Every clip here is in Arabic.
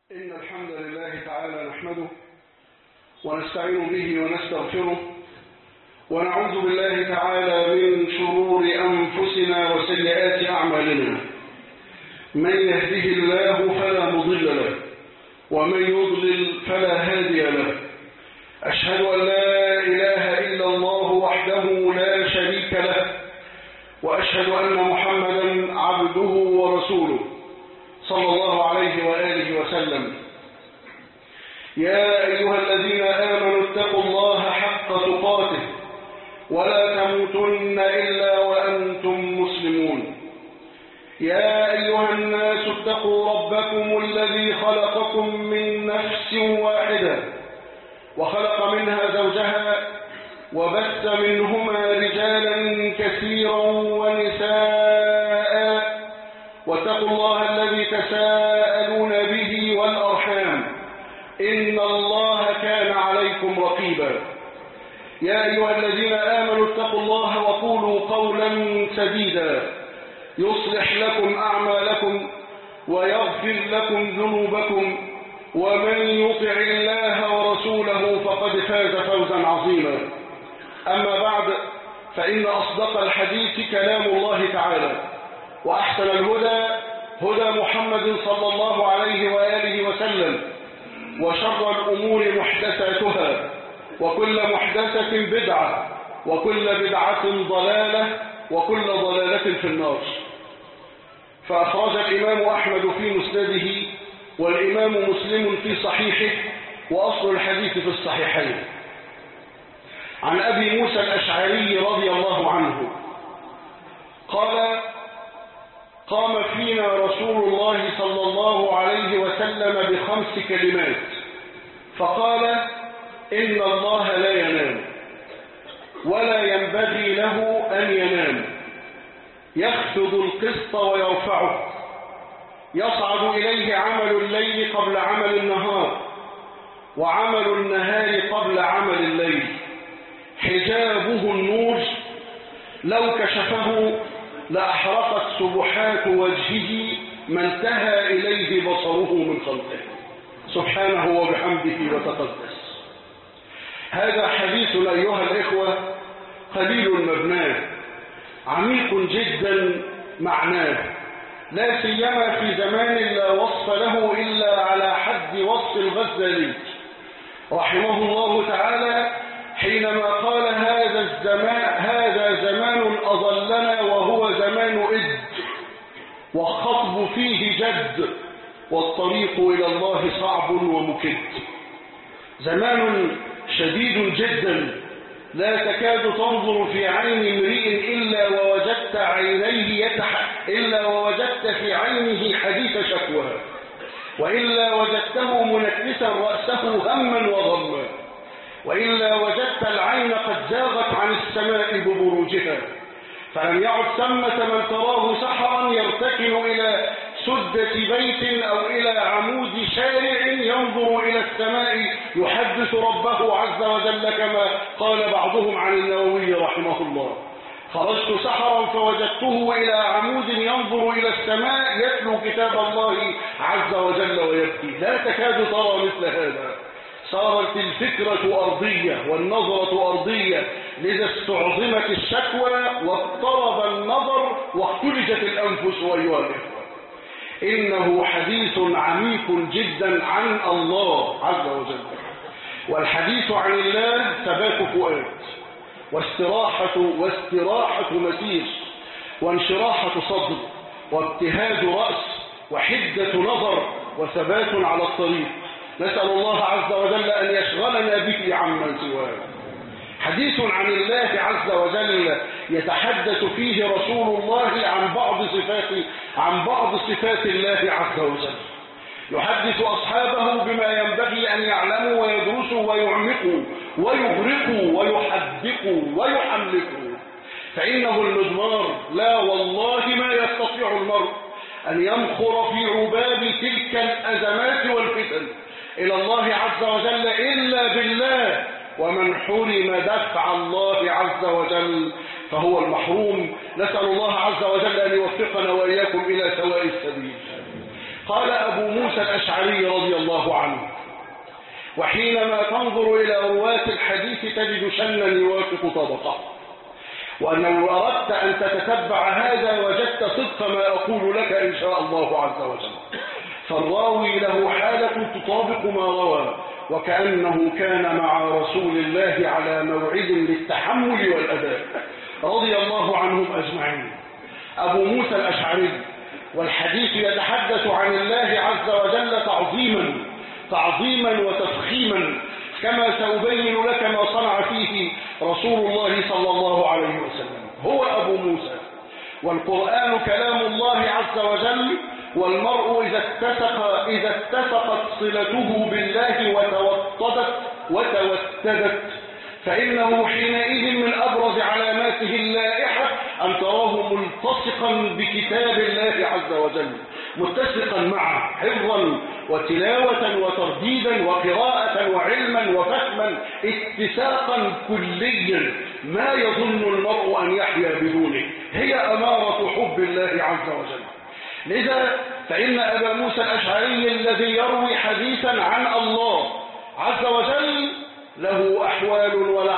إن الحمد لله تعالى نحمده ونستعين به ونستغفره ونعوذ بالله تعالى من شرور أنفسنا وسيئات أعمالنا. من يهده الله فلا مضل له ومن يضلل فلا هادي له. أشهد أن لا إله إلا الله وحده لا شريك له، وأشهد أن محمدا عبده ورسوله صلى الله عليه وآله وسلم. يا أيها الذين آمنوا اتقوا الله حق تقاته ولا تموتن إلا وأنتم مسلمون. يا أيها الناس اتقوا ربكم الذي خلقكم من نفس واحدة وخلق منها زوجها وبث منهما رجالا كثيرا ونساء، واتقوا الله الذي تساءلون به والأرحام إن الله كان عليكم رقيبا. يا أيها الذين آمنوا اتقوا الله وقولوا قولا سديدا يصلح لكم أعمالكم ويغفر لكم ذنوبكم، ومن يطع الله ورسوله فقد فاز فوزا عظيما. أما بعد، فإن أصدق الحديث كلام الله تعالى، وأحسن الهدى هدى محمد صلى الله عليه وآله وسلم، وشر الأمور محدثاتها، وكل محدثة بدعة، وكل بدعة ضلالة، وكل ضلالة في النار. فأخرج الإمام أحمد في مسنده والإمام مسلم في صحيحه، وأصل الحديث في الصحيحين، عن أبي موسى الأشعري رضي الله عنه قال: قام فينا رسول الله صلى الله عليه وسلم ب5 كلمات فقال: إن الله لا ينام ولا ينبغي له أن ينام، يخفض القسط ويرفعه، يصعد إليه عمل الليل قبل عمل النهار، وعمل النهار قبل عمل الليل، حجابه النور، لو كشفه لأحرقت سبحات وجهه ما انتهى إليه بصره من خلقه، سبحانه وبحمده وتقدس. هذا حديث أيها الإخوة قليل مبناه، عميق جدا معناه، لا سيما في زمان لا وصف له إلا على حد وصف الغزالي رحمه الله تعالى، حينما قال: هذا زمان أضلنا وهو زمان إد، والخطب فيه جد، والطريق إلى الله صعب ومكد. زمان شديد جدا، لا تكاد تنظر في عين امرئ إلا ووجدت في عينه حديث شكوى، وإلا وجدته منكسا رأسه هما وغما، وإلا وجدت العين قد زاغت عن السماء ببروجها، فلم يعد ثمة من تراه سحرا يرتكن إلى سدة بيت أو إلى عمود شارع ينظر إلى السماء يحدث ربه عز وجل، كما قال بعضهم عن النووي رحمه الله: خرجت سحرا فوجدته إلى عمود ينظر إلى السماء يتلو كتاب الله عز وجل ويبكي. لا تكاد ترى مثل هذا. صارت الفكرة أرضية والنظرة أرضية، لذا استعظمت الشكوى واضطرب النظر واختلجت الأنفس. أيها الإخوة، إنه حديث عميق جدا عن الله عز وجل، والحديث عن الله ثبات فؤاد واستراحة مسير، وانشراحة صدر، وابتهاج رأس، وحدة نظر، وثبات على الطريق. نسأل الله عز وجل أن يشغلنا به عمن سواه. حديث عن الله عز وجل يتحدث فيه رسول الله عن بعض صفات الله عز وجل، يحدث أصحابه بما ينبغي أن يعلموا ويدرسوا ويعمقوا ويغرقوا ويحدقوا ويحملقوا، فإنه المضمار. لا والله ما يستطيع المرء أن يمخر في عباب تلك الأزمات والفتن إلى الله عز وجل إلا بالله، ومن حرم دفع الله عز وجل فهو المحروم. نسأل الله عز وجل أن يوفقنا وإياكم إلى سواء السبيل. قال أبو موسى الأشعري رضي الله عنه: وحينما تنظر إلى رواة الحديث تجد شنا يوافق طبقه، وأنه لو أردت أن تتتبع هذا وجدت صدق ما أقول لك إن شاء الله عز وجل. فالراوي له حالة تطابق ما روى، وكأنه كان مع رسول الله على موعد للتحمل والأداء رضي الله عنهم أجمعين. أبو موسى الأشعري، والحديث يتحدث عن الله عز وجل تعظيما وتفخيما، كما سأبين لك ما صنع فيه رسول الله صلى الله عليه وسلم. هو أبو موسى، والقرآن كلام الله عز وجل، والمرء إذا اتسقت صلته بالله وتوتدت فإنه حينئذ من أبرز علاماته اللائحة أن تراه ملتصقا بكتاب الله عز وجل، متسقا معه حفظا وتلاوة وترديدا وقراءة وعلما وفهما، اتساقا كليا ما يظن المرء أن يحيا بدونه. هي أمارة حب الله عز وجل. لذا فإن أبا موسى الأشعري الذي يروي حديثا عن الله عز وجل له أحوال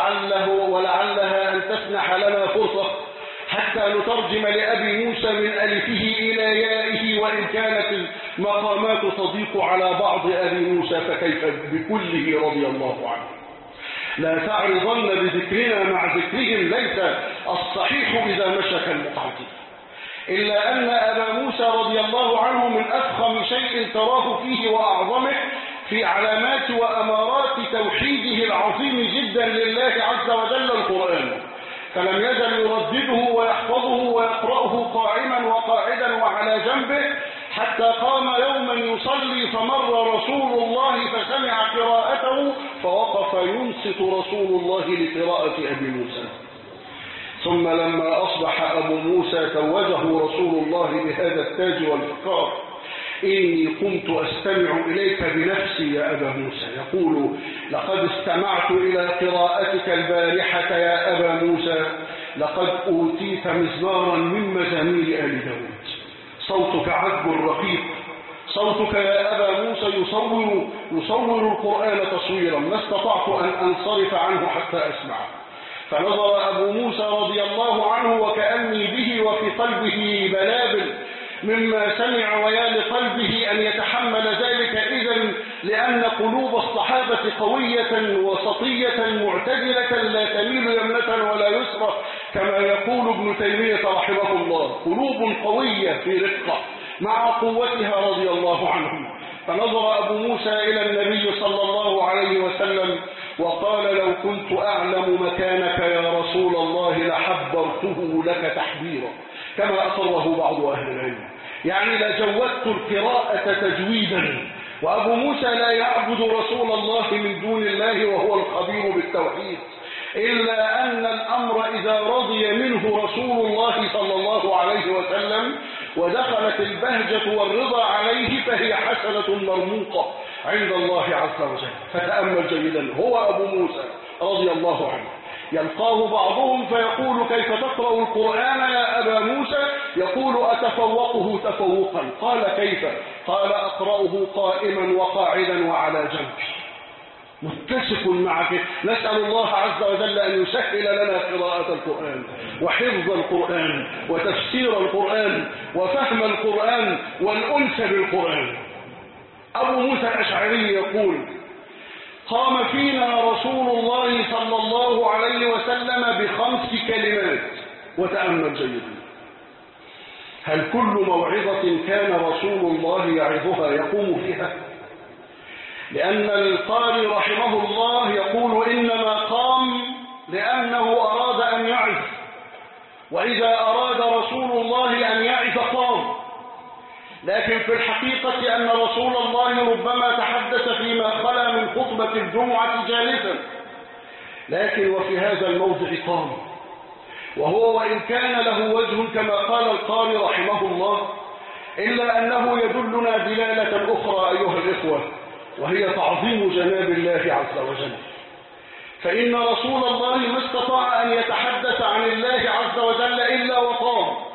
ولعلها أن تسنح لنا فرصة حتى نترجم لأبي موسى من ألفه إلى يائه، وإن كانت المقامات تضيق على بعض أبي موسى فكيف بكله رضي الله عنه. لا تعرضن بذكرنا مع ذكرهم، ليس الصحيح إذا مشى كالمقعد. إلا أن أبا موسى رضي الله عنه من أفخم شيء تراه فيه وأعظمه في علامات وأمارات توحيده العظيم جدا لله عز وجل القرآن، فلم يزل يردده ويحفظه ويقرأه قائما وقاعدا وعلى جنبه، حتى قام يوما يصلي فمر رسول الله فسمع قراءته فوقف ينصت رسول الله لقراءة أبي موسى. ثم لما أصبح أبو موسى توجه رسول الله بهذا التاج والفقار: إني قمت أستمع إليك بنفسي يا أبا موسى، يقول: لقد استمعت إلى قراءتك البارحة يا أبا موسى، لقد أوتيت مزمارا من مزامير آل داود. صوتك عذب رقيق، صوتك يا أبا موسى يصور القرآن تصويرا، ما استطعت أن أنصرف عنه حتى أسمعه. فنظر أبو موسى رضي الله عنه وكأني به وفي قلبه بلابل مما سمع، ويا لقلبه أن يتحمل ذلك إذن، لأن قلوب الصحابة قوية وسطية معتدلة لا تميل يمنة ولا يسرى، كما يقول ابن تيمية رحمه الله: قلوب قوية في رقة مع قوتها رضي الله عنهم. فنظر أبو موسى إلى النبي صلى الله عليه وسلم وقال: لو كنت أعلم مكانك يا رسول الله لحبرته لك تحبيرا، كما أصره بعض أهل العلم، يعني لجودت القراءة تجويدا. وأبو موسى لا يعبد رسول الله من دون الله وهو الخبير بالتوحيد، إلا أن الأمر إذا رضي منه رسول الله صلى الله عليه وسلم ودخلت البهجة والرضا عليه فهي حسنة مرموقة عند الله عز وجل. فتأمل جيدا، هو أبو موسى رضي الله عنه يلقاه بعضهم فيقول: كيف تقرأ القرآن يا أبا موسى؟ يقول: أتفوقه تفوقا. قال: كيف؟ قال: أقرأه قائما وقاعدا وعلى جنبي، متسق معك. نسأل الله عز وجل أن يسهل لنا قراءة القرآن وحفظ القرآن وتفسير القرآن وفهم القرآن والأنس بالقرآن. أبو موسى الأشعري يقول: قام فينا رسول الله صلى الله عليه وسلم ب5 كلمات. وتأمل جيدا، هل كل موعظة كان رسول الله يعظها يقوم فيها؟ لأن القاري رحمه الله يقول: إنما قام لأنه أراد أن يعظ، وإذا أراد رسول الله أن يعظ قام. لكن في الحقيقة أن رسول الله ربما تحدث فيما خلا من خطبة الجمعة جالسا، لكن وفي هذا الموضع قام، وهو وإن كان له وجه كما قال القاري رحمه الله، إلا أنه يدلنا دلالة أخرى أيها الإخوة، وهي تعظيم جناب الله عز وجل. فإن رسول الله ما استطاع أن يتحدث عن الله عز وجل إلا وقام،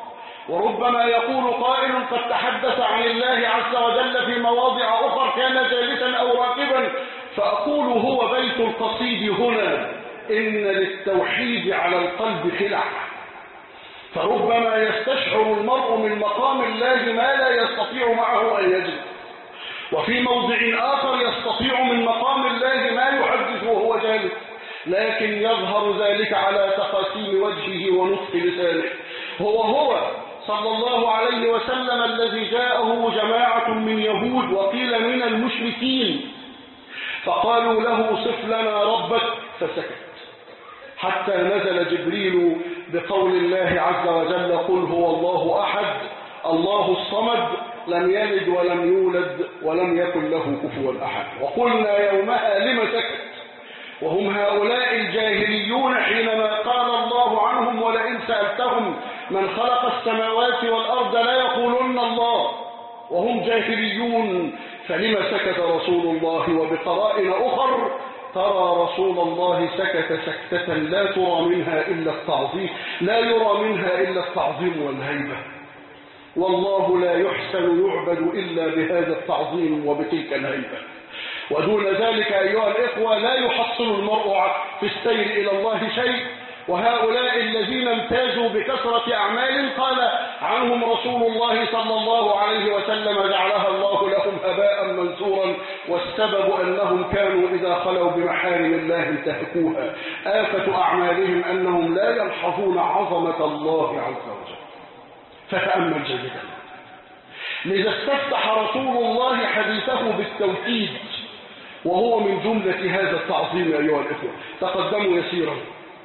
وربما يقول قائل قد تحدث عن الله عز وجل في مواضع أخرى كان جالسا أو راكبا، فأقول هو بيت القصيد هنا إن للتوحيد على القلب خلع، فربما يستشعر المرء من مقام الله ما لا يستطيع معه أن يجد، وفي موضع آخر يستطيع من مقام الله ما يحدث وهو جالس، لكن يظهر ذلك على تقاسيم وجهه ونطق لسانه. هو صلى الله عليه وسلم الذي جاءه جماعة من يهود وقيل من المشركين فقالوا له صف لنا ربك فسكت، حتى نزل جبريل بقول الله عز وجل قل هو الله أحد الله الصمد لم يلد ولم يولد ولم يكن له كفوا أحد. وقلنا يومها لم سكت، وهم هؤلاء الجاهليون حينما قال الله عنهم ولئن سألتهم من خلق السماوات والأرض لا يقولون الله، وهم جاهليون، فلما سكت رسول الله؟ وبقرائن أخر ترى رسول الله سكت سكتة لا ترى منها إلا التعظيم، لا يرى منها إلا التعظيم والهيبة، والله لا يحسن يعبد إلا بهذا التعظيم وبتلك الهيبة. ودون ذلك أيها الإخوة لا يحصل المرء في السير إلى الله شيء. وهؤلاء الذين امتازوا بكثرة أعمال قال عنهم رسول الله صلى الله عليه وسلم جعلها الله لهم هباء منثورا، والسبب أنهم كانوا إذا خلوا بمحارم الله انتهكوها. آفة أعمالهم أنهم لا يلحظون عظمة الله عز وجل. فتأمل جيدا. لذا استفتح رسول الله حديثه بالتوحيد، وهو من جملة هذا التعظيم أيها الإخوة. تقدموا يسيرا.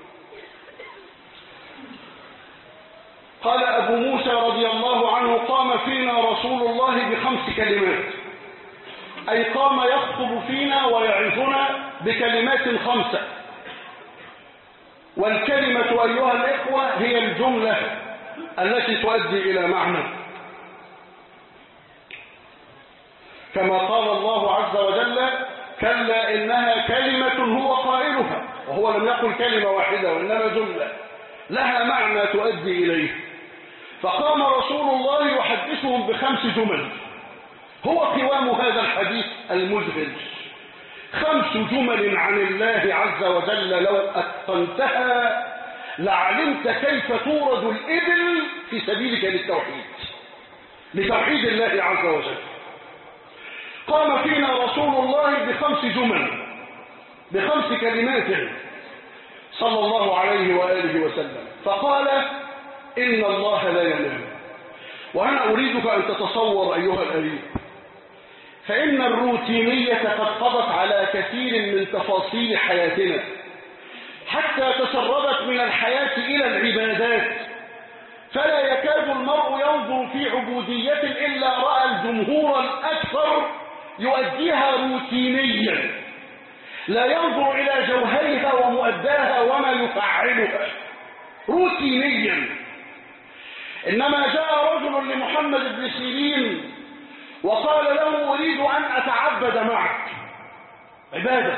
قال أبو موسى رضي الله عنه قام فينا رسول الله ب5 كلمات، أي قام يخطب فينا ويعظنا بكلمات 5. والكلمة أيها الإخوة هي الجملة التي تؤدي إلى معنى، كما قال الله عز وجل كلا إنها كلمة هو قائلها، وهو لم يقل كلمة واحدة وإنما جملة لها معنى تؤدي إليه. فقام رسول الله يحدثهم ب5 جمل، هو قوام هذا الحديث المذهل. 5 جمل عن الله عز وجل لو أتقنتها لعلمت كيف تورد الإبل في سبيلك لتوحيد الله عز وجل. قام فينا رسول الله ب5 جمل ب5 كلمات صلى الله عليه وآله وسلم، فقال إن الله لا ينام. وأنا أريدك أن تتصور أيها الأريب، فإن الروتينية قد قضت على كثير من تفاصيل حياتنا حتى تسربت من الحياة إلى العبادات، فلا يكاد المرء ينظر في عبودية إلا رأى الجمهور الأكثر يؤديها روتينيا، لا ينظر إلى جوهرها ومؤداها وما يفعلها روتينيا. إنما جاء رجل لمحمد بن سيرين وقال له أريد أن أتعبد معك عبادة،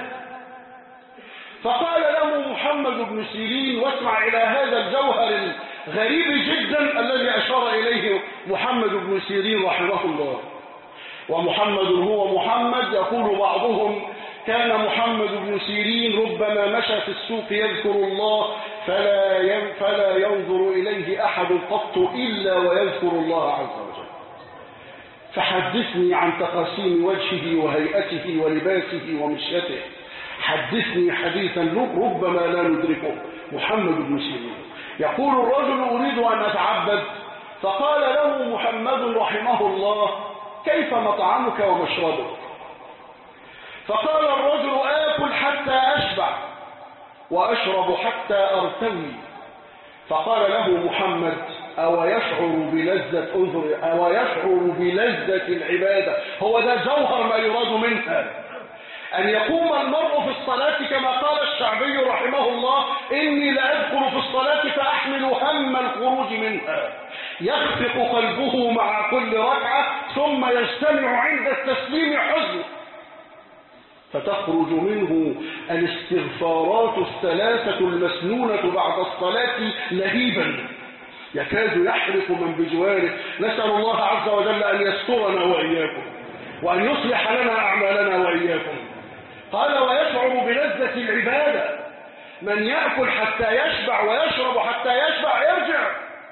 فقال له محمد بن سيرين، واسمع إلى هذا الجوهر الغريب جدا الذي أشار إليه محمد بن سيرين رحمه الله. ومحمد هو محمد، يقول بعضهم كان محمد بن سيرين ربما مشى في السوق يذكر الله فلا ينظر إليه أحد قط إلا ويذكر الله عز وجل. فحدثني عن تقاسيم وجهه وهيئته ولباسه ومشيته، حدثني حديثا ربما لا ندركه. محمد بن سيرين يقول الرجل أريد أن أتعبد، فقال له محمد رحمه الله كيف مطعمك ومشربك؟ فقال الرجل آكل حتى أشبع وأشرب حتى أرتوي. فقال له محمد أو يشعر بلذة العبادة؟ هو ده جوهر ما يراد منها، أن يقوم المرء في الصلاة كما قال الشعبي رحمه الله إني لأدخل في الصلاة فأحمل هم الخروج منها، يخفق قلبه مع كل ركعة ثم يجتمع عند التسليم حزن، فتخرج منه الاستغفارات 3 المسنونة بعد الصلاة لهيبا، يكاد يحرق من بجواره. نسأل الله عز وجل أن يسترنا وإياكم وأن يصلح لنا أعمالنا وإياكم. قال ويشعر بلذة العبادة. من يأكل حتى يشبع ويشرب حتى يشبع يرجع.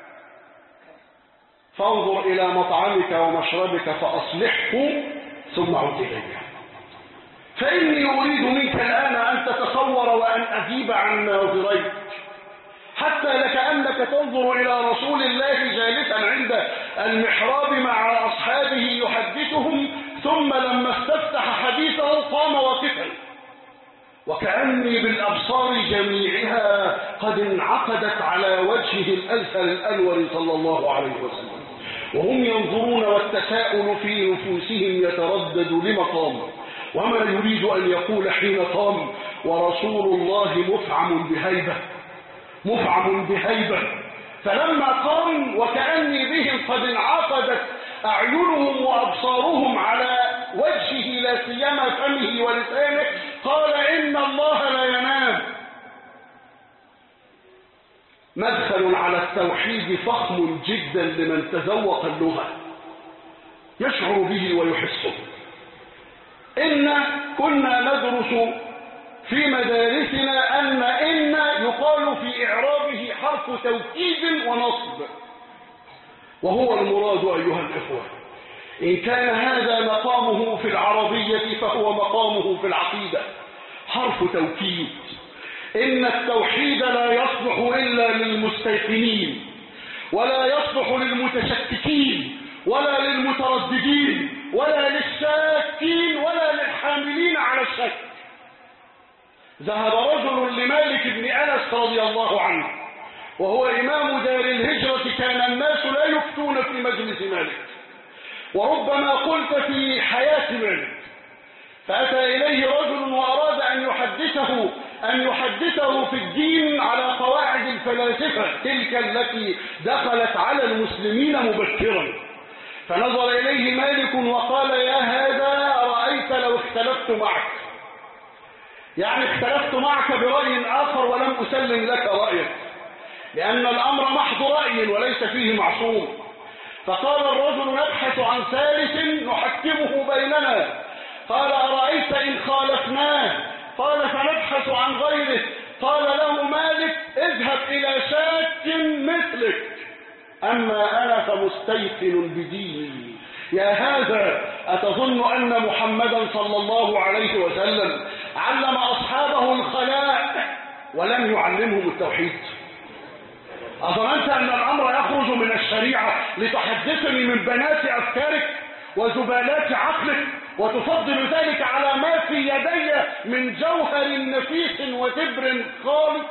فانظر إلى مطعمك ومشربك فأصلحه ثم عد إليه. فإني أريد منك الآن أن تتصور وأن أجيب عن ناظريك، حتى لكأنك تنظر إلى رسول الله جالسا عند المحراب مع أصحابه يحدثهم، ثم لما استفتح حديثه قام واقفا، وكأني بالأبصار جميعها قد انعقدت على وجهه الأزهر الأنور صلى الله عليه وسلم، وهم ينظرون والتساؤل في نفوسهم يتردد لمقام وما يريد أن يقول حين قام، ورسول الله مفعم بهيبة. فلما قام وكأني بهم قد انعقدت أعينهم وأبصارهم على وجهه لا سيما فمه ولسانه، قال إن الله لا ينام. مدخل على التوحيد فخم جدا لمن تذوق اللغة يشعر به ويحسه. إن كنا ندرس في مدارسنا أن يقال في إعرابه حرف توكيد ونصب، وهو المراد أيها الإخوة. إن كان هذا مقامه في العربية فهو مقامه في العقيدة، حرف توكيد. إن التوحيد لا يصلح إلا للمستيقنين، ولا يصلح للمتشككين، ولا للمترددين، ولا للشاكين، ولا للحاملين على الشك. ذهب رجل لمالك بن أنس رضي الله عنه وهو إمام دار الهجرة، كان الناس لا يفتون في مجلس مالك، وربما قلت في حياة مالك. فأتى إليه رجل وأراد أن يحدثه في الدين على قواعد الفلاسفة تلك التي دخلت على المسلمين مبكرا. فنظر إليه مالك وقال يا هذا أرأيت لو اختلفت معك، يعني اختلفت معك برأي آخر ولم أسلم لك رأيك، لأن الأمر محض رأي وليس فيه معصوم. فقال الرجل نبحث عن ثالث نحكمه بيننا. قال أرأيت إن خالفناه؟ قال فنبحث عن غيره. قال له مالك اذهب إلى شاك مثلك، أما أنا فمستيقن بديني. يا هذا أتظن أن محمدا صلى الله عليه وسلم علم أصحابه الخلاء ولم يعلمهم التوحيد؟ أظننت أن الأمر يخرج من الشريعة لتحدثني من بنات أفكارك وزبالات عقلك، وتفضل ذلك على ما في يدي من جوهر نفيس ودبر خالص؟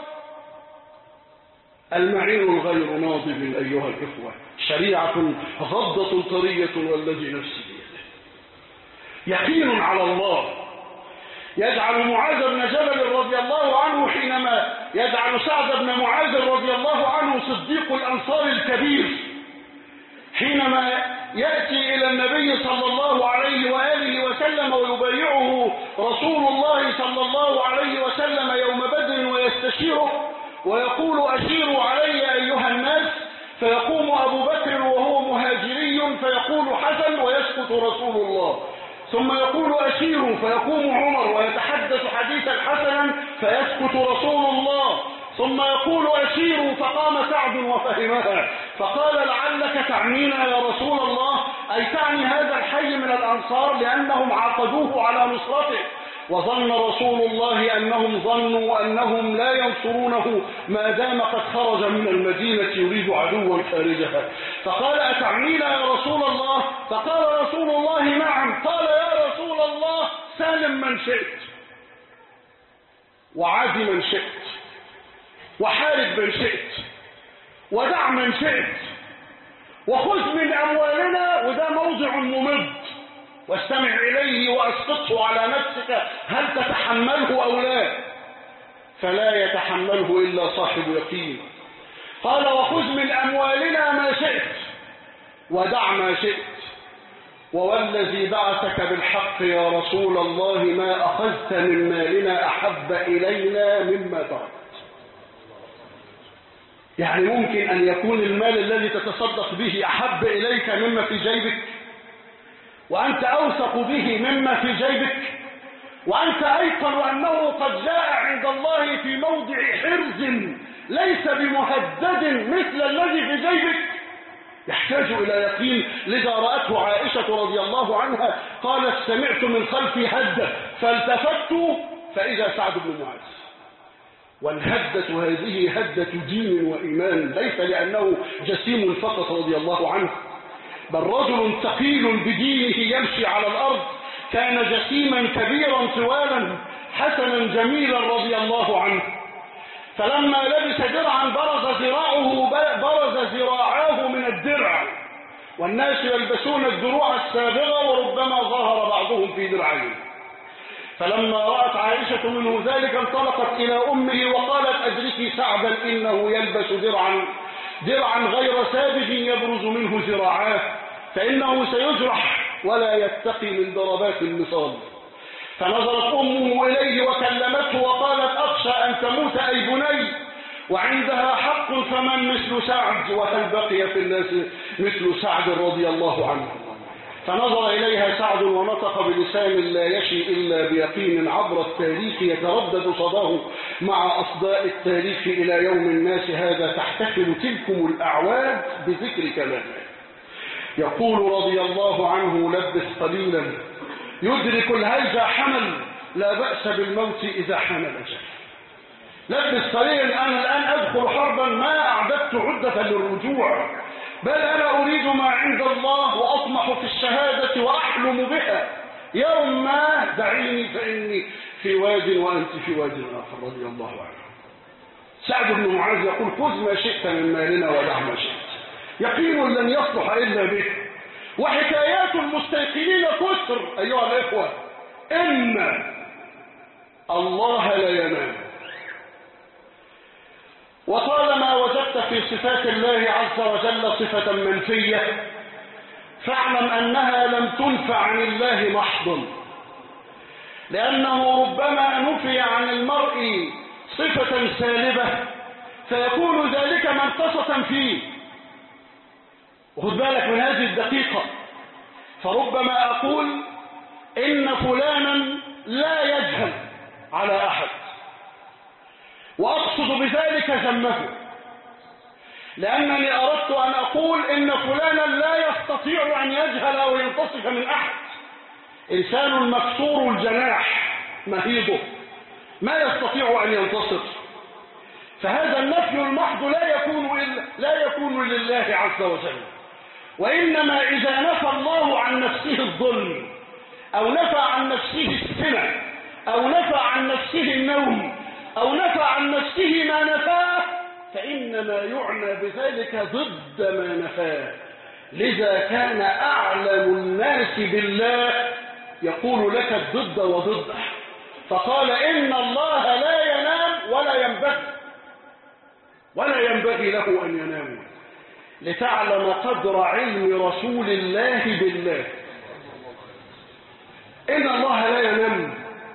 المعين غير ناضب أيها الإخوة، شريعة غضة طرية والذي نفسي بيده. يقين على الله يجعل معاذ بن جبل رضي الله عنه، حينما يجعل سعد بن معاذ رضي الله عنه صديق الأنصار الكبير، حينما يأتي إلى النبي صلى الله عليه وآله وسلم ويبايعه رسول الله صلى الله عليه وسلم يوم بدر ويستشيره ويقول أشيروا علي أيها الناس، فيقوم أبو بكر وهو مهاجري فيقول حسن ويسكت رسول الله، ثم يقول أشيروا فيقوم عمر ويتحدث حديثا حسنا فيسكت رسول الله، ثم يقول أشيروا فقام سعد وفهمها فقال لعلك تعنينا يا رسول الله، أي تعني هذا الحي من الأنصار لأنهم عاقدوه على نصرته. وظن رسول الله أنهم ظنوا أنهم لا ينصرونه ما دام قد خرج من المدينة يريد عدوا خارجها، فقال أتعنينا يا رسول الله؟ فقال رسول الله نعم. قال يا رسول الله سالم من شئت، وعاد من شئت، وحارب من شئت، ودع من شئت، وخذ من أموالنا، وده موضع ممد، واستمع إليه وأسقطه على نفسك هل تتحمله أو لا، فلا يتحمله إلا صاحب يقين. قال وخذ من أموالنا ما شئت ودع ما شئت، ووالذي بعثك بالحق يا رسول الله ما أخذت من مالنا أحب إلينا مما تركت. يعني ممكن أن يكون المال الذي تتصدق به أحب إليك مما في جيبك، وأنت أوثق به مما في جيبك، وأنت أيقن أنه قد جاء عند الله في موضع حرز ليس بمهدد مثل الذي في جيبك. يحتاج إلى يقين. لذا رأته عائشة رضي الله عنها قالت سمعت من خلفي هدة فالتفت فإذا سعد بن معاذ. والهدة هذه هدة دين وإيمان، ليس لأنه جسيم فقط رضي الله عنه، بل رجل ثقيل بدينه يمشي على الأرض، كان جسيما كبيرا طوالا حسنا جميلا رضي الله عنه. فلما لبس درعا برز ذراعاه من الدرع، والناس يلبسون الدروع السابغة وربما ظهر بعضهم في درعين. فلما رأت عائشة منه ذلك انطلقت إلى أمه وقالت أدركي سعدا إنه يلبس درعا غير سابغ يبرز منه ذراعاه، فإنه سيجرح ولا يتقي من ضربات المصاب. فنظرت أمه إليه وكلمته وقالت أخشى أن تموت أي بني، وعندها حق فمن مثل سعد، وهل بقي في الناس مثل سعد رضي الله عنه. فنظر إليها سعد ونطق بلسان لا يشي إلا بيقين عبر التاريخ يتردد صداه مع أصداء التاريخ إلى يوم الناس هذا تحتفل تلكم الأعواد بذكر كلامه. يقول رضي الله عنه لبس قليلا يدرك الهيجة حمل، لا بأس بالموت إذا حان الأجل. لبس قليلا، أنا الآن أدخل حربا ما أعددت عدة للرجوع، بل أنا أريد ما عند الله وأطمح في الشهادة وأحلم بها. يوم ما دعيني فإني في واد وأنت في واد آخر رضي الله عنه. سعد بن معاذ يقول خذ ما شئت من مالنا ودع ما شئت، يقين لن يصلح إلا به. وحكايات المستيقنين كثر أيها الإخوة. إن الله لا ينام، وطالما وجدت في صفات الله عز وجل صفة منفية فاعلم أنها لم تنفع عن الله محضا، لأنه ربما نفي عن المرء صفة سالبة فيكون ذلك منقصة فيه. وخذ بالك من هذه الدقيقة، فربما أقول إن فلانا لا يجهل على أحد، وأقصد بذلك ذمه، لأنني أردت أن أقول إن فلانا لا يستطيع أن يجهل أو ينتصف من أحد. إنسان مكسور الجناح مهيبه ما يستطيع أن ينتصف، فهذا النفي المحض لا يكون لله عز وجل. وإنما إذا نفى الله عن نفسه الظلم، أو نفى عن نفسه السنة، أو نفى عن نفسه النوم، أو نفى عن نفسه ما نفاه، فإنما يعنى بذلك ضد ما نفاه. لذا كان أعلم الناس بالله يقول لك الضد وضده، فقال إن الله لا ينام ولا ينبغي له أن ينام، لتعلم قدر علم رسول الله بالله. إن الله لا ينام.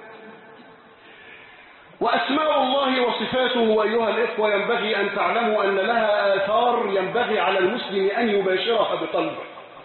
وأسماء الله وصفاته أيها الإخوة ينبغي أن تعلموا أن لها آثار ينبغي على المسلم أن يباشرها بقلبه.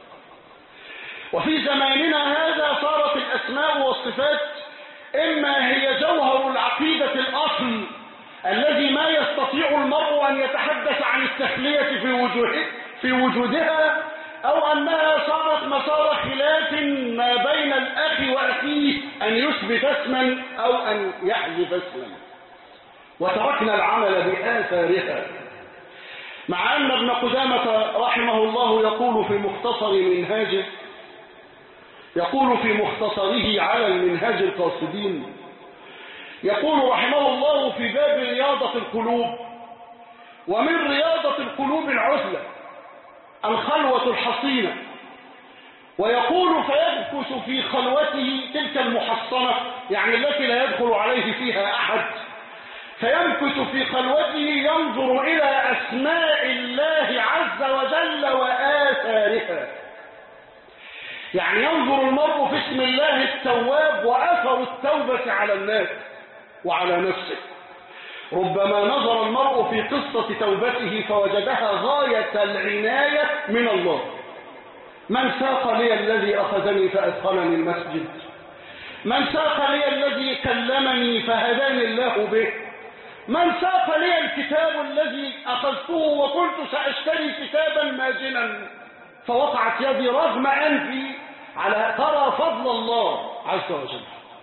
وفي زماننا هذا صارت الأسماء والصفات إما هي جوهر العقيدة الأصل الذي ما يستطيع المرء أن يتحدث عن التخلية في وجودها، أو أنها صارت مسار خلاف ما بين الأخ وأخيه أن يثبت اسما أو أن يحذف اسما، وتركنا العمل بآثارها. مع أن ابن قدامة رحمه الله يقول في مختصره على المنهاج القاصدين، يقول رحمه الله في باب رياضة القلوب: ومن رياضة القلوب العزلة الخلوة الحصينة. ويقول فيمكث في خلوته تلك المحصنة، يعني التي لا يدخل عليه فيها أحد، فيمكث في خلوته ينظر إلى أسماء الله عز وجل وآثارها. يعني ينظر المرء في اسم الله التواب وأثر التوبة على الناس وعلى نفسه، ربما نظر المرء في قصة توبته فوجدها غاية العناية من الله. من ساق لي الذي أخذني فأدخلني المسجد؟ من ساق لي الذي كلمني فهداني الله به؟ من ساق لي الكتاب الذي أخذته وقلت سأشتري كتابا ماجنا فوقعت يدي رغم أنفي على ترى فضل الله عز وجل.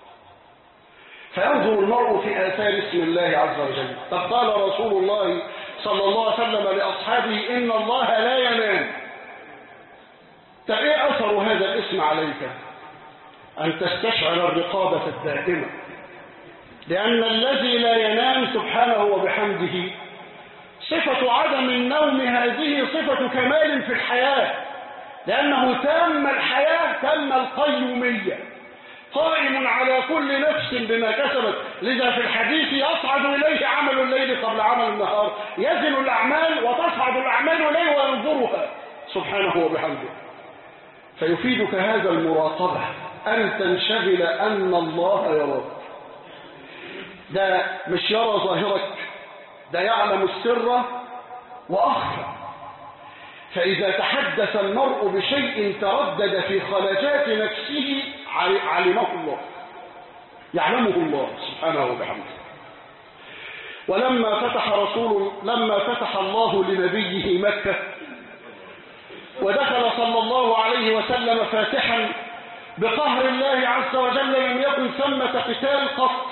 فينظر المرء في آثار اسم الله عز وجل. قد قال رسول الله صلى الله عليه وسلم لأصحابه إن الله لا ينام. ايه أثر هذا الاسم عليك؟ أن تستشعر الرقابة الدائمة، لأن الذي لا ينام سبحانه وبحمده صفة عدم النوم هذه صفة كمال في الحياة، لأنه تم الحياة، تم القيومية، قائم على كل نفس بما كسبت. لذا في الحديث يصعد إليه عمل الليل قبل عمل النهار، يزن الأعمال وتصعد الأعمال إليه وينظرها سبحانه وبحمده. فيفيدك هذا المراقبة أن تنشغل أن الله يراك. ده مش يرى ظاهرك، ده يعلم السر وأخفى. فإذا تحدث المرء بشيء تردد في خلاجات نفسه علمه الله، يعلمه الله سبحانه وبحمده. ولما فتح الله لنبيه مكة ودخل صلى الله عليه وسلم فاتحا بقهر الله عز وجل، لم يكن ثمة قتال قط،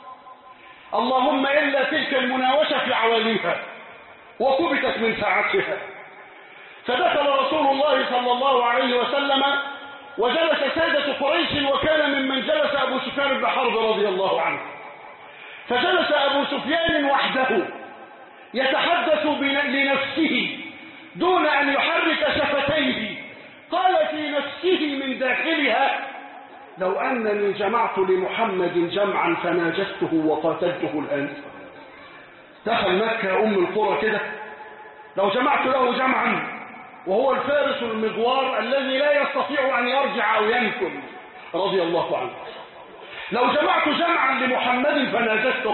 اللهم إلا تلك المناوشة في عواليها وكبتت من ساعتها. فدخل رسول الله صلى الله عليه وسلم وجلس سادة قريش، وكان ممن جلس أبو سفيان بن حرب رضي الله عنه. فجلس أبو سفيان وحده يتحدث لنفسه دون أن يحرك شفتيه. قال في نفسه من داخلها لو أنني جمعت لمحمد جمعا فناجسته وقاتلته الآن. دخل مكة أم القرى كده، لو جمعت له جمعا وهو الفارس المغوار الذي لا يستطيع أن يرجع أو ينكل رضي الله عنه، لو جمعت جمعا لمحمد فناجسته.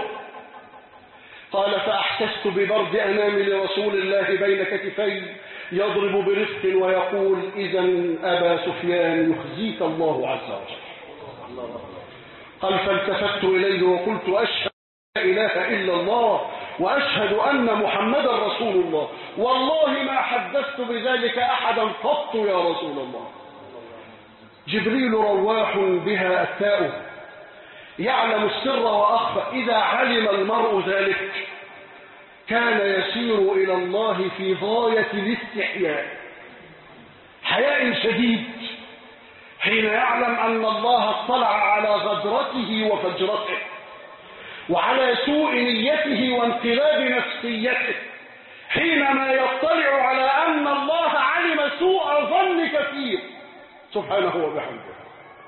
قال فأحسست ببرد أنامل رسول الله بين كتفي يضرب برفق ويقول إذا أبا سفيان يخزيك الله عز وجل. قال فالتفت إليه وقلت أشهد لا إله إلا الله وأشهد أن محمدا رسول الله، والله ما حدثت بذلك أحدا قط يا رسول الله. جبريل رواح بها أتاؤه يعلم السر وأخفى. إذا علم المرء ذلك كان يسير إلى الله في غاية الاستحياء، حياء شديد، حين يعلم أن الله اطلع على غدرته وفجرته وعلى سوء نيته وانقلاب نفسيته، حينما يطلع على أن الله علم سوء ظن كثير سبحانه وبحمده.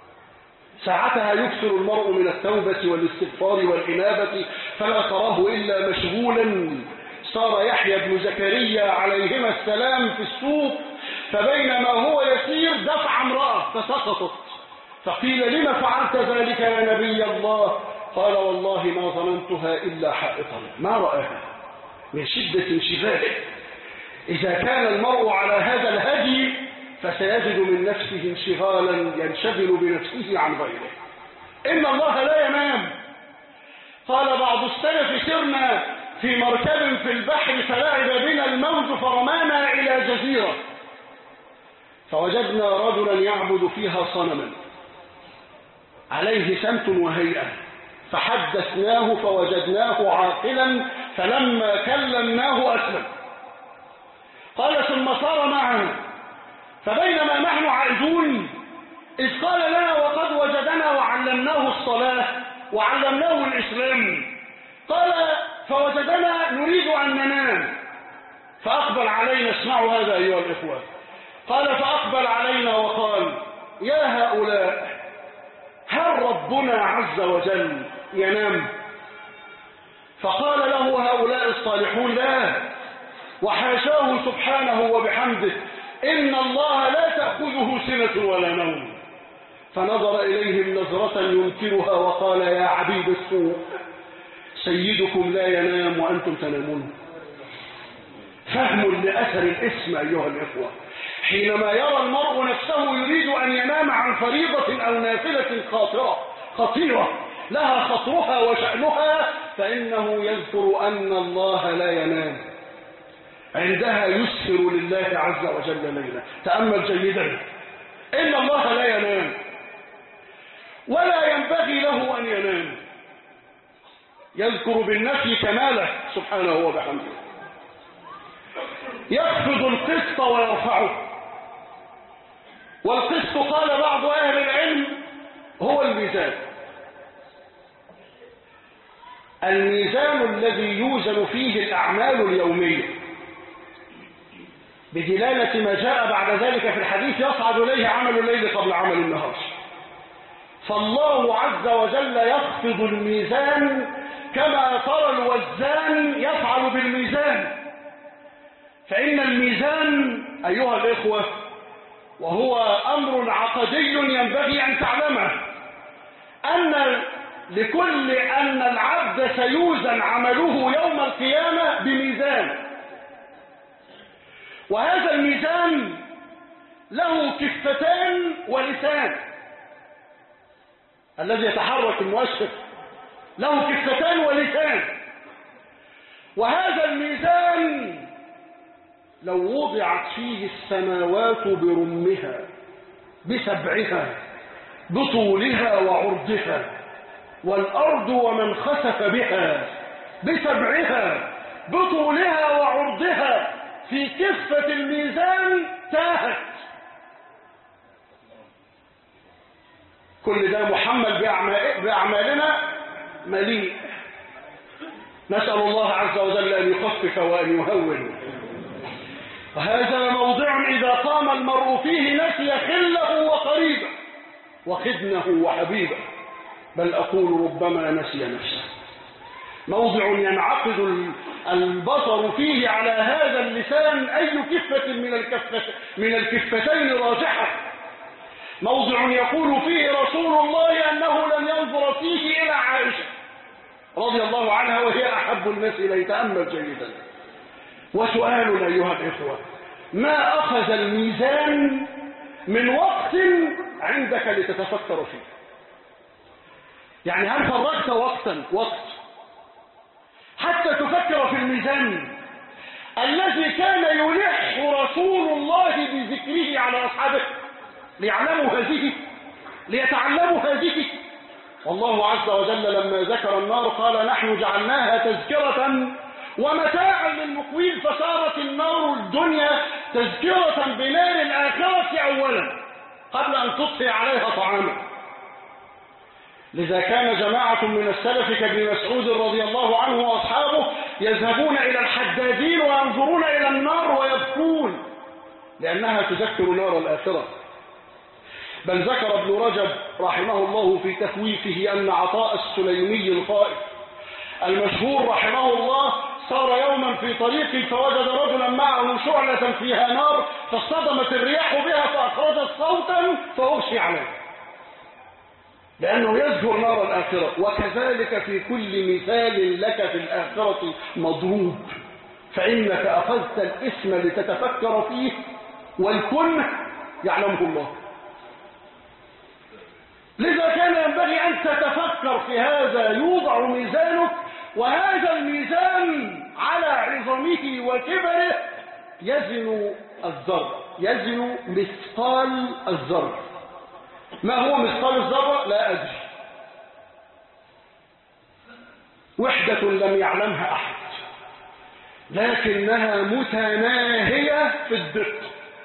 ساعتها يكثر المرء من التوبة والاستغفار والإنابة، فلا تراه إلا مشغولا. صار يحيى بن زكريا عليهما السلام في السوق، فبينما هو يسير دفع امرأة فسقطت، فقيل لما فعلت ذلك يا نبي الله؟ قال والله ما ظننتها إلا حائطا، ما رآها من شدة انشغاله. إذا كان المرء على هذا الهدي فسيجد من نفسه انشغالا ينشغل بنفسه عن غيره. إن الله لا ينام. قال بعض السلف سرنا في مركب في البحر فلعب بنا الموج فرمانا إلى جزيرة، فوجدنا رجلا يعبد فيها صنما عليه سمت وهيئة، فحدثناه فوجدناه عاقلا، فلما كلمناه أسلم. قال ثم صار معنا، فبينما نحن عائدون إذ قال لنا وقد وجدنا وعلمناه الصلاة وعلمناه الإسلام. قال فوجدنا نريد أن ننام، فأقبل علينا، اسمعوا هذا أيها الإخوة، قال فأقبل علينا وقال يا هؤلاء هل ربنا عز وجل ينام؟ فقال له هؤلاء الصالحون لا، وحاشاه سبحانه وبحمده، إن الله لا تأخذه سنة ولا نوم. فنظر إليهم نظرة ينكرها وقال يا عبيد السوء سيدكم لا ينام وأنتم تنامون. فهم لأثر الاسم أيها الإخوة. حينما يرى المرء نفسه يريد أن ينام عن فريضة أو نافلة خطيرة لها خطرها وشأنها، فإنه يذكر أن الله لا ينام، عندها يسهر لله عز وجل ليلا. تأمل جيدا، إن الله لا ينام ولا ينبغي له أن ينام، يذكر بالنفي كماله سبحانه وبحمده. يخفض القسط ويرفعه، والقسط قال بعض أهل العلم هو الميزان، الميزان الذي يوزن فيه الأعمال اليومية بدلالة ما جاء بعد ذلك في الحديث يصعد إليه عمل الليل قبل عمل النهار. فالله عز وجل يخفض الميزان كما ترى الوزان يفعل بالميزان. فإن الميزان أيها الإخوة، وهو أمر عقدي ينبغي أن تعلمه، أن العبد سيوزن عمله يوم القيامة بميزان، وهذا الميزان له كفتان ولسان. الذي يتحرك المؤشر له كفتان ولسان، وهذا الميزان لو وضعت فيه السماوات برمها بسبعها بطولها وعرضها، والأرض ومن خسف بها بسبعها بطولها وعرضها في كفة الميزان تاهت. كل ده محمل بأعمالنا مليء. نسأل الله عز وجل أن يخفف وأن يهون. وهذا موضع إذا قام المرء فيه نسي خله وقريبه وخدنه وحبيبه، بل أقول ربما نسي نفسه. موضع ينعقد البصر فيه على هذا اللسان أي كفة من الكفتين راجحة. موضع يقول فيه رسول الله أنه لم ينظر فيه إلى عائشة رضي الله عنها وهي أحب الناس إليه. تأمل جيدا. وسؤال أيها الإخوة، ما أخذ الميزان من وقت عندك لتتفكر فيه؟ يعني هل فرغت وقت حتى تفكر في الميزان الذي كان يلح رسول الله بذكره على أصحابه ليعلموا هذه، ليتعلموا هذه؟ والله عز وجل لما ذكر النار قال نحن جعلناها تذكرة ومتاعا للمقوين، فصارت النار الدنيا تذكرة بنار الآخرة أولا قبل أن تطفئ عليها طعاما. لذا كان جماعة من السلف كابن مسعود رضي الله عنه وأصحابه يذهبون إلى الحدادين وينظرون إلى النار ويبكون لأنها تذكر نار الآخرة. بل ذكر ابن رجب رحمه الله في تخويفه أن عطاء السليمي الخائف المشهور رحمه الله صار يوما في طريق فوجد رجلا معه شعلة فيها نار فاصطدمت الرياح بها فأخرجت صوتا فأغشي عليه، لأنه يذكر نار الآخرة. وكذلك في كل مثال لك في الآخرة مضروب، فإنك أخذت الاسم لتتفكر فيه والكن يعلمه الله. لذا كان ينبغي أن تتفكر في هذا. يوضع ميزانك، وهذا الميزان على عظمه وكبره يزن الذرة، يزن مثقال الذرة. ما هو مثقال الذرة؟ لا أدري، وحدة لم يعلمها أحد، لكنها متناهية في الدقة.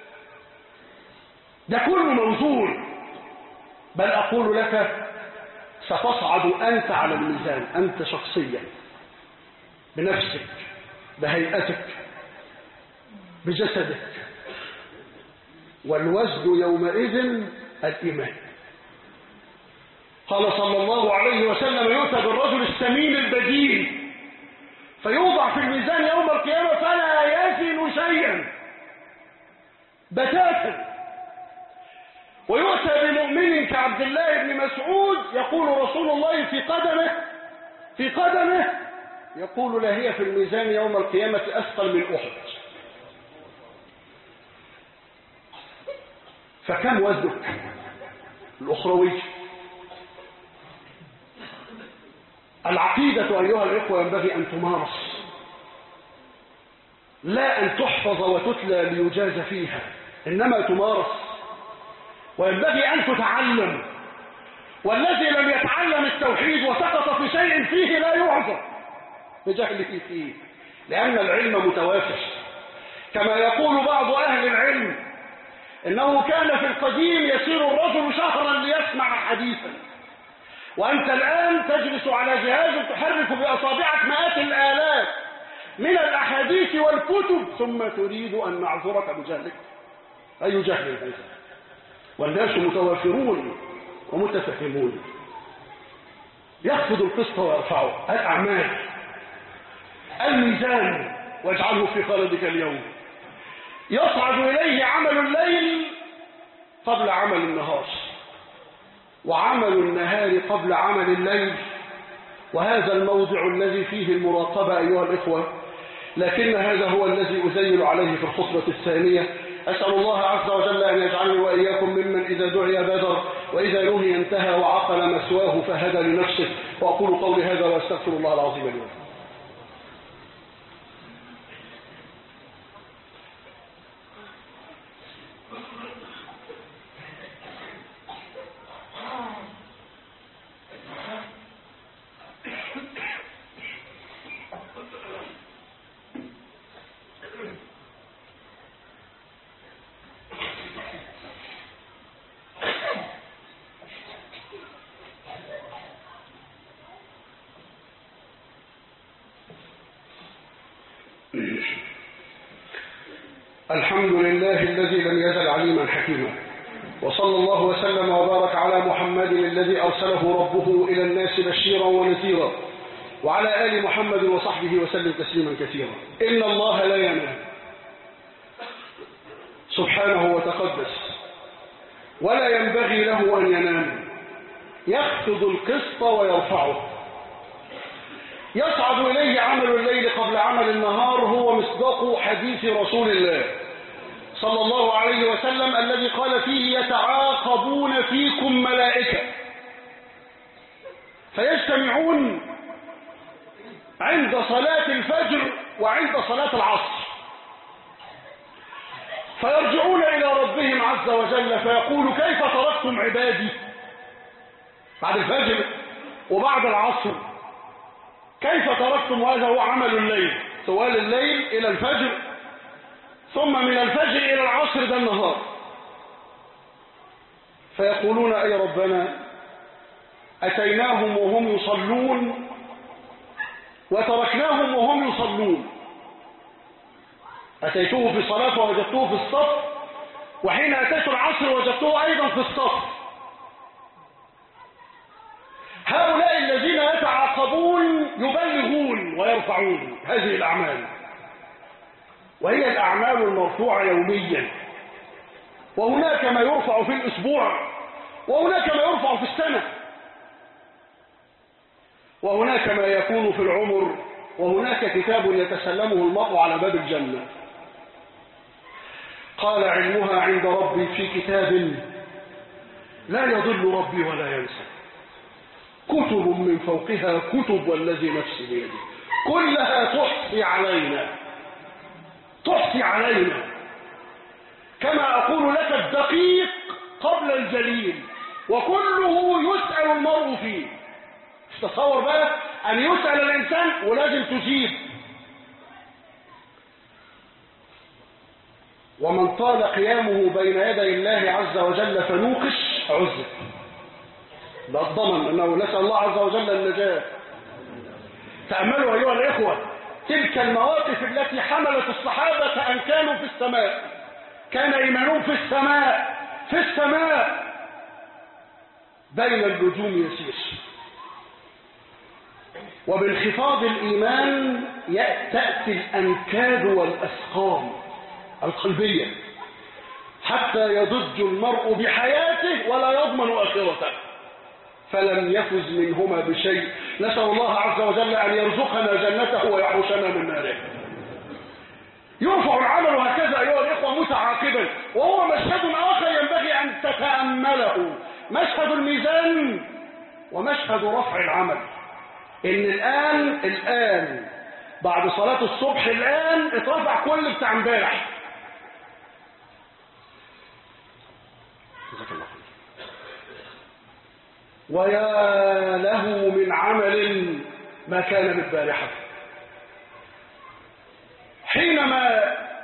ده كله موزون. بل أقول لك ستصعد أنت على الميزان، أنت شخصيا بنفسك بهيئتك بجسدك، والوزن يومئذ الإيمان. قال صلى الله عليه وسلم يؤتى بالرجل السمين البدين فيوضع في الميزان يوم القيامة فلا يزن شيئا بتاتا، ويؤتى بمؤمن كعبد الله بن مسعود يقول رسول الله في قدمه في قدمه يقول لا هي في الميزان يوم القيامة أثقل من أحد. فكم وزنك الأخروي؟ العقيدة أيها الإخوة ينبغي أن تمارس، لا أن تحفظ وتتلى ليجاز فيها، إنما تمارس، وينبغي أن تتعلم. والذي لم يتعلم التوحيد وسقط في شيء فيه لا يعذر بجهله فيه، لأن العلم متوافر. كما يقول بعض أهل العلم إنه كان في القديم يسير الرجل شهرا ليسمع حديثا، وأنت الآن تجلس على جهاز تحرك بأصابعك مئات الآلاف من الأحاديث والكتب، ثم تريد أن نعذرك بجهلك. أي جهل هذا؟ والناس متوافرون ومتفهمون. يخفض القسط ويرفعه. الأعمال، الميزان واجعله في خلدك اليوم، يصعد إليه عمل الليل قبل عمل النهار، وعمل النهار قبل عمل الليل. وهذا الموضع الذي فيه المراقبة أيها الإخوة، لكن هذا هو الذي أزيل عليه في الخطبة الثانية. أسأل الله عز وجل أن يجعلني وإياكم ممن إذا دعي بدر، وإذا نهي انتهى، وعقل مسواه فهدى لنفسه. وأقول قولي هذا وأستغفر الله العظيم لي ولكم. الحمد لله الذي لم يزل عليما حكيما، وصلى الله وسلم وبارك على محمد الذي أرسله ربه إلى الناس بشيرا ونذيرا، وعلى آل محمد وصحبه وسلم تسليما كثيرا. إن الله لا ينام سبحانه وتقدس، ولا ينبغي له أن ينام، يخفض القسط ويرفعه. يصعد إليه عمل الليل قبل عمل النهار، هو مصداق حديث رسول الله صلى الله عليه وسلم الذي قال فيه: يتعاقبون فيكم ملائكة فيجتمعون عند صلاة الفجر وعند صلاة العصر، فيرجعون إلى ربهم عز وجل فيقول: كيف تركتم عبادي؟ بعد الفجر وبعد العصر كيف تركتم؟ هذا هو عمل الليل، طوال الليل إلى الفجر، ثم من الفجر إلى العصر ده النهار. فيقولون: أي ربنا، أتيناهم وهم يصلون وتركناهم وهم يصلون. أتيته في الصلاة ووجدته في الصف، وحين أتيت العصر وجدته أيضا في الصف. هؤلاء الذين يتعاقبون يبلغون ويرفعون هذه الأعمال، وهي الأعمال المرفوعة يوميا، وهناك ما يرفع في الأسبوع، وهناك ما يرفع في السنة، وهناك ما يكون في العمر، وهناك كتاب يتسلمه المرء على باب الجنة. قال: علمها عند ربي في كتاب لا يضل ربي ولا ينسى، كتب من فوقها كتب والذي نفسي بيده، كلها تحصي علينا، كما أقول لك الدقيق قبل الجليل، وكله يسأل المرء فيه. تصور بقى أن يسأل الإنسان ولازم تجيب. ومن طال قيامه بين يدي الله عز وجل فنوقش عذب، ده الضمن أنه نسأل الله عز وجل النجاة. تأملوا أيها الإخوة تلك المواقف التي حملت الصحابة أن كانوا في السماء، كان إيمانهم في السماء بين النجوم يسير، وبانخفاض الإيمان تأتي الأنكاد والأسقام القلبية حتى يضج المرء بحياته ولا يضمن آخرته، فلم يفز منهما بشيء، نسأل الله عز وجل أن يرزقنا جنته ويحوشنا من ناره. يرفع العمل هكذا أيها الإخوة متعاقبا، وهو مشهد آخر ينبغي أن تتأمله، مشهد الميزان ومشهد رفع العمل. إن الآن بعد صلاة الصبح الآن اترفع كل بتاع امبارح. جزاك الله خير. ويا له من عمل ما كان بالبارحة. حينما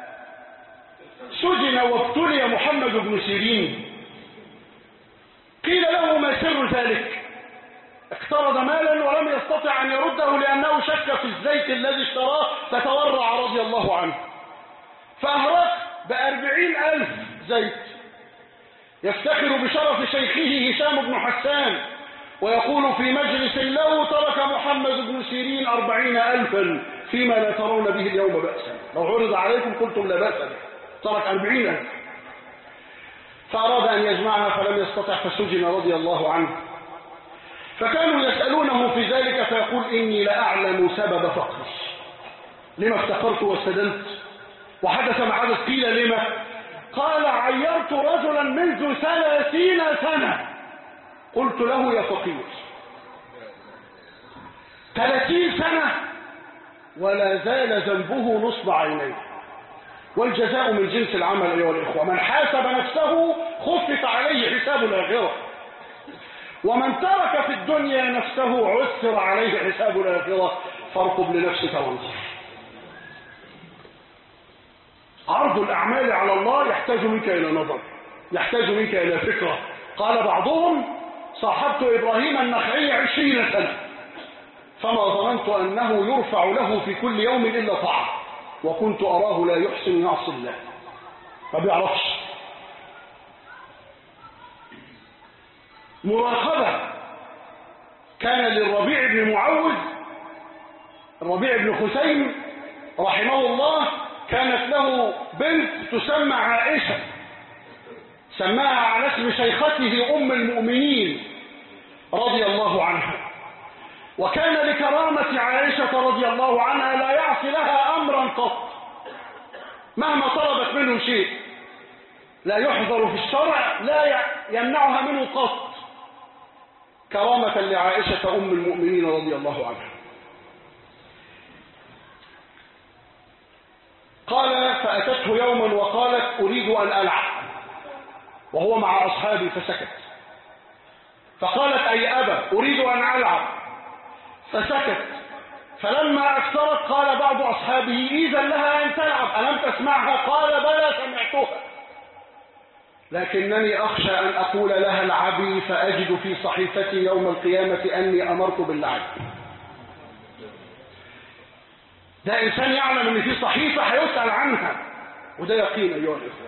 سجن وابتلي محمد بن سيرين قيل له ما سر ذلك؟ اقترض مالا ولم يستطع أن يرده لأنه شك في الزيت الذي اشتراه فتورع رضي الله عنه، فأهرق ب40,000 زيت، يفتخر بشرف شيخه هشام بن حسان ويقول في مجلس له: ترك محمد بن سيرين 40,000 فيما لا ترون به اليوم بأسا، لو عرض عليكم قلتم لا بأس به، ترك 40,000. فأراد أن يجمعها فلم يستطع فسجن رضي الله عنه. فكانوا يسألونه في ذلك فيقول: إني لأعلم سبب فقري، لما افتقرت واستدنت. وحدث معاذ قيل: لما؟ قال: عيرت رجلا منذ 30 سنة قلت له: يا فقير. 30 سنة ولا زال ذنبه نصب عينيه. والجزاء من جنس العمل أيها الإخوة. من حاسب نفسه خفف عليه حساب الآخرة، ومن ترك في الدنيا نفسه عسر عليه حساب الآخرة. فارقب لنفسك وانظر. عرض الأعمال على الله يحتاج منك إلى نظر، يحتاج منك إلى فكرة. قال بعضهم: صاحبت إبراهيم النخعي 20 سنة فما ظننت أنه يرفع له في كل يوم إلا طاعة، وكنت أراه لا يحسن يعصي الله، ما بيعرفش. مراقبة. كان للربيع بن معوذ، الربيع بن خثيم رحمه الله، كانت له بنت تسمى عائشة، سماها على اسم شيخته أم المؤمنين رضي الله عنها. وكان لكرامة عائشة رضي الله عنها لا يعصي لها أمرا قط، مهما طلبت منه شيء لا يحضر في الشرع لا يمنعها منه قط، كرامة لعائشة أم المؤمنين رضي الله عنها. قال: فأتته يوما وقالت: أريد أن ألعب، وهو مع أصحابي، فسكت. فقالت: أي أبا، أريد أن ألعب، فسكت. فلما أكثرت قال بعض أصحابه: إذن لها أن تلعب، ألم تسمعها؟ قال: بلى سمعتها، لكنني أخشى أن أقول لها العبي فأجد في صحيفتي يوم القيامة أني أمرت باللعب. ده إنسان يعلم أن في صحيفة هيسأل عنها، وده يقين أيها الإخوة.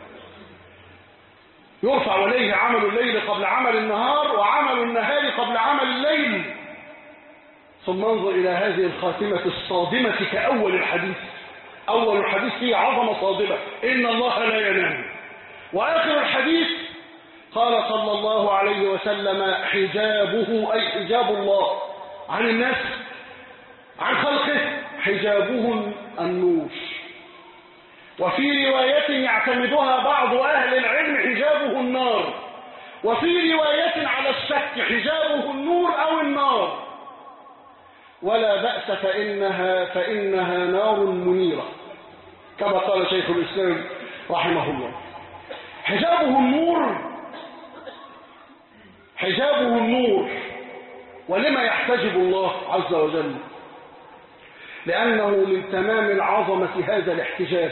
يرفع إليه عمل الليل قبل عمل النهار، وعمل النهار قبل عمل الليل. ثم انظر إلى هذه الخاتمة الصادمة كأول الحديث. أول الحديث فيه عظمة صادمة: إن الله لا ينام. وآخر الحديث قال صلى الله عليه وسلم: حجابه، أي حجاب الله عن الناس، عن خلقه، حجابه النور. وفي رواية يعتمدها بعض أهل العلم: حجابه النار. وفي رواية على الشك: حجابه النور أو النار. ولا بأس فإنها نار منيرة، كما قال شيخ الإسلام رحمه الله. حجابه النور، حجابه النور. ولما يحتجب الله عز وجل؟ لأنه من تمام العظمة هذا الاحتجاب،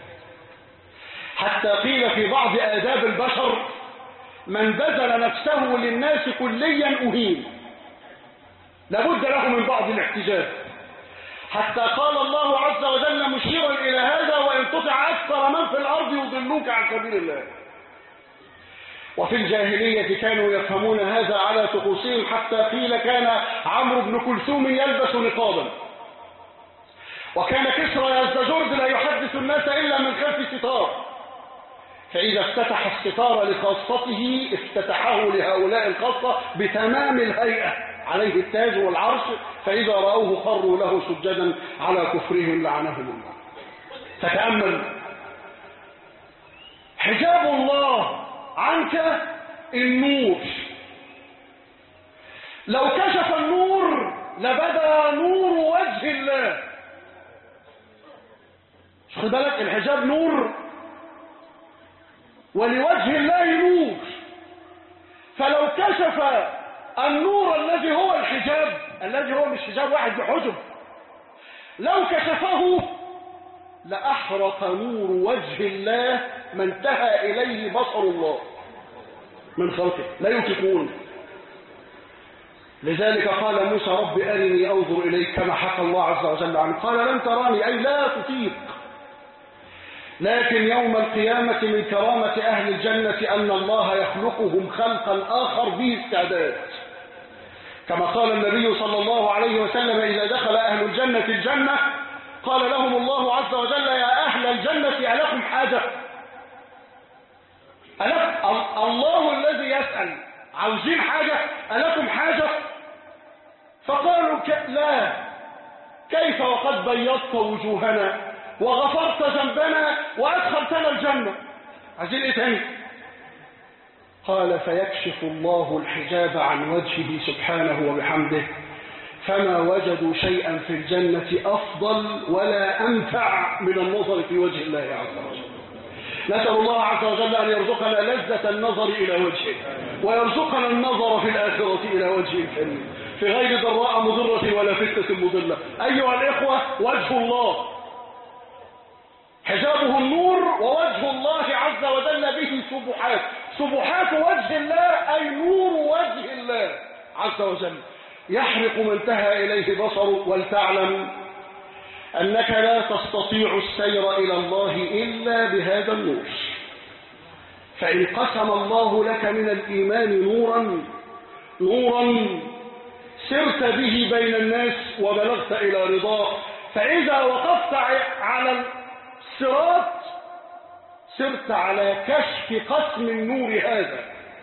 حتى قيل في بعض آداب البشر: من بذل نفسه للناس كليا أهين. لابد له من بعض الاحتجاب. حتى قال الله عز وجل مشيرا إلى هذا: وإن تطع أكثر من في الأرض يضلوك عن سبيل الله. وفي الجاهلية كانوا يفهمون هذا على طقوسهم، حتى قيل كان عمرو بن كلثوم يلبس نقابا، وكان كسرى يزدجرد لا يحدث الناس إلا من خلف ستار، فإذا افتتح الستار لخاصته افتتحه لهؤلاء الخاصة بتمام الهيئة. عليه التاج والعرش، فإذا رأوه خروا له سجدا على كفرهم لعنهم الله. فتأمل حجاب الله عنك النور، لو كشف النور لبدا نور وجه الله. خد بالك، الحجاب نور ولوجه الله نور، فلو كشف النور الذي هو الحجاب، الذي هو مش حجاب واحد بحجب، لو كشفه لأحرق نور وجه الله ما انتهى إليه بصر الله من خلقه، لا يطيقون. لذلك قال موسى رب أرني أنظر إليك، كما حكى الله عز وجل عنه، قال لن تراني أي لا تطيق. لكن يوم القيامة من كرامة أهل الجنة أن الله يخلقهم خلقا آخر به استعداد، كما قال النبي صلى الله عليه وسلم إذا دخل أهل الجنة الجنة قال لهم الله عز وجل يا أهل الجنة ألكم حاجة؟ الله الذي يسأل عاوزين حاجة؟ ألكم حاجة؟ فقالوا لا، كيف وقد بيضت وجوهنا وغفرت ذنبنا وأدخلتنا الجنة، عايزين إيه تاني؟ قال فيكشف الله الحجاب عن وجهه سبحانه وبحمده، فما وجدوا شيئا في الجنة أفضل ولا أنفع من النظر في وجه الله عز وجل. نسأل الله عز وجل أن يرزقنا لذة النظر إلى وجهه، ويرزقنا النظر في الآخرة إلى وجهه الكريم في غير ضراء مضرة ولا فتنة مضلة. أيها الإخوة، وجه الله حجابه النور، ووجه الله عز وجل به سبحات، سبحات وجه الله أي نور وجه الله عز وجل يحرق ما انتهى إليه بصره. ولتعلم أنك لا تستطيع السير إلى الله إلا بهذا النور، فإن قسم الله لك من الإيمان نورا سرت به بين الناس وبلغت إلى رضاه، فإذا وقفت على الصراط سرت على كشف قسم النور هذا.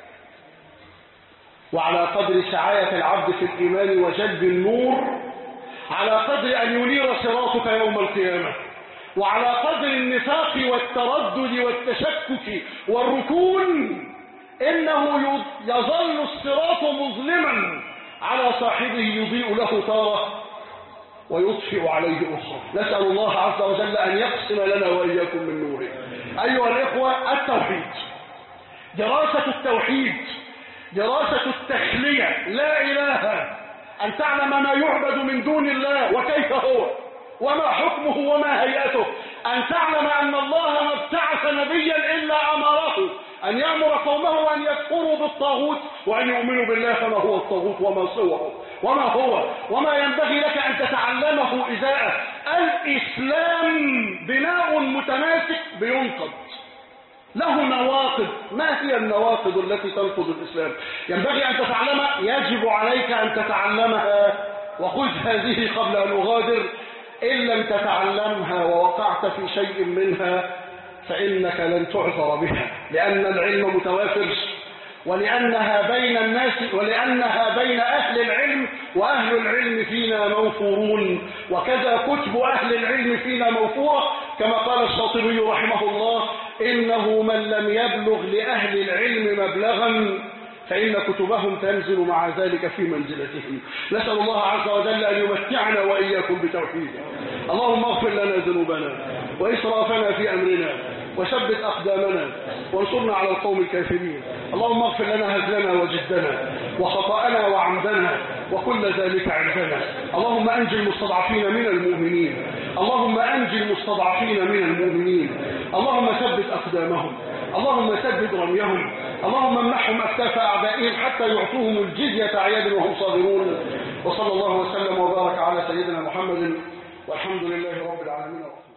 وعلى قدر سعاية العبد في الإيمان وجلب النور على قدر أن ينير صراطك يوم القيامة، وعلى قدر النفاق والتردد والتشكك والركون إنه يظل الصراط مظلما على صاحبه، يضيء له تارة ويطفئ عليه أخرى. نسأل الله عز وجل أن يقسم لنا وإياكم من نوره. أيها الإخوة، التوحيد، دراسة التوحيد، دراسة التخلية، لا إله، أن تعلم ما يعبد من دون الله وكيف هو وما حكمه وما هيئته، أن تعلم أن الله ما ابتعث نبيا إلا أمره أن يأمر قومه أن يكفروا بالطاغوت وأن يؤمنوا بالله، فما هو الطاغوت وما صوره وما هو وما ينبغي لك أن تتعلمه إزاءه. الإسلام بناء متماسك بينقض، له نواقض. ما هي النواقض التي تنقض الإسلام؟ ينبغي أن تتعلمها، يجب عليك أن تتعلمها، وخذ هذه قبل أن أغادر. إن لم تتعلمها ووقعت في شيء منها فإنك لن تعذر بها، لأن العلم متوافر، ولأنها بين الناس، ولأنها بين أهل العلم، وأهل العلم فينا موفورون، وكذا كتب أهل العلم فينا موفورة، كما قال الشاطبي رحمه الله إنه من لم يبلغ لأهل العلم مبلغا فإن كتبهم تنزل مع ذلك في منزلتهم. نسأل الله عز وجل أن يمتعنا وإياكم بتوحيده. اللهم اغفر لنا ذنوبنا وإسرافنا في أمرنا وثبت أقدامنا وانصرنا على القوم الكافرين. اللهم اغفر لنا هزلنا وجدنا وخطأنا وعمدنا وكل ذلك عندنا. اللهم أنجي المستضعفين من المؤمنين، اللهم أنجي المستضعفين من المؤمنين، اللهم ثبت أقدامهم، اللهم سدد رميهم، اللهم امنحهم أكتاف أعدائهم حتى يعطوهم الجزية عيادا وهم صاغرون. وصلى الله وسلم وبارك على سيدنا محمد، والحمد لله رب العالمين.